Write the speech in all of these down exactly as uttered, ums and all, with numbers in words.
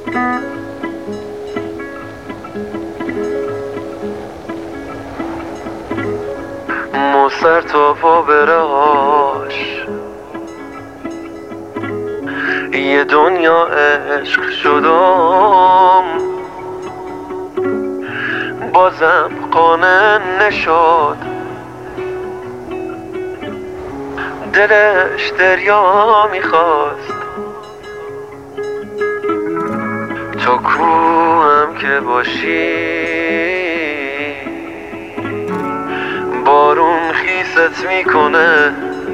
مو سر تا پا براش یه دنیا عشق شدم، بازم قانع نشد، دلش دریا میخواست. تو کوهم که باشی بارون خیست میکنه،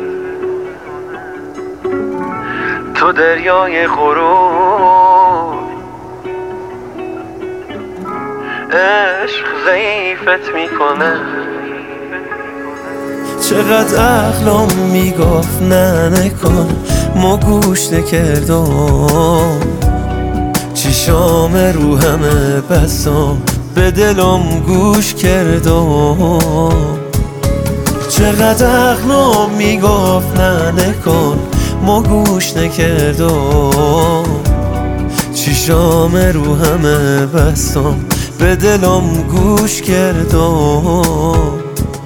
تو دریای غرور عشق ضعیفت میکنه. چقدر عقلم میگفت نه نکن، ما گوش نکردم، چشام رو همه بسام به دلم گوش کردم. چقدر عقلم میگفت نه نکن، ما گوش نکردم، چشام رو همه بستم به دلم گوش کردم.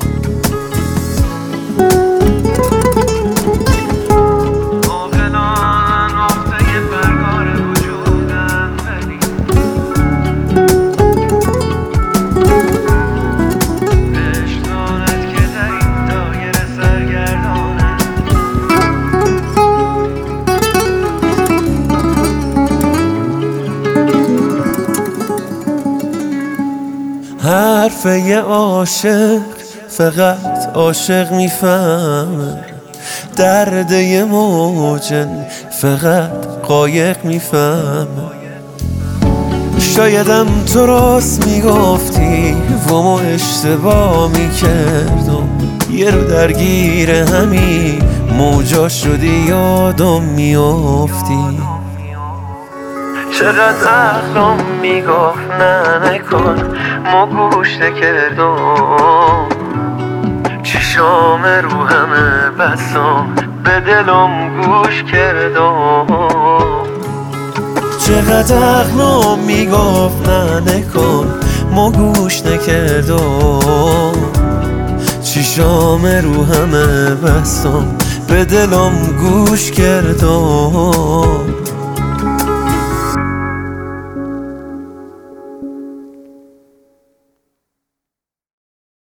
حرف یه عاشق فقط عاشق میفهمه، درد یه موجن فقط قایق میفهمه. شایدم تو راست میگفتی و ما اشتباه میکردم، یه رو درگیر همین موجا شدی یادم میافتی. چقدر عقلم میگفت نه نکن، ما گوش نکردم، چشام رو همه بسام به دلم گوش کردم. چقدر عقلم میگفت نه نکن، ما گوش نکردم، چشام رو همه بسام به دلم گوش کردم.